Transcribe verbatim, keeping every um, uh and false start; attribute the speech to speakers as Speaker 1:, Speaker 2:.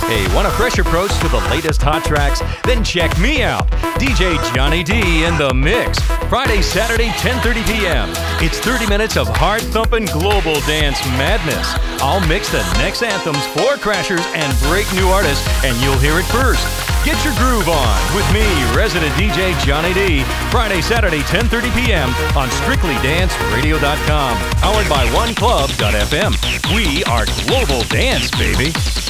Speaker 1: Hey, want a fresh approach to the latest hot tracks? Then check me out, D J Johnny D in the Mix. Friday, Saturday, ten thirty p.m. It's thirty minutes of heart-thumping global dance madness. I'll mix the next anthems for Crashers and break new artists, and you'll hear it first. Get your groove on with me, resident D J Johnny D. Friday, Saturday, ten thirty p.m. on strictly dance radio dot com. Powered by one club dot f m. We are global dance, baby.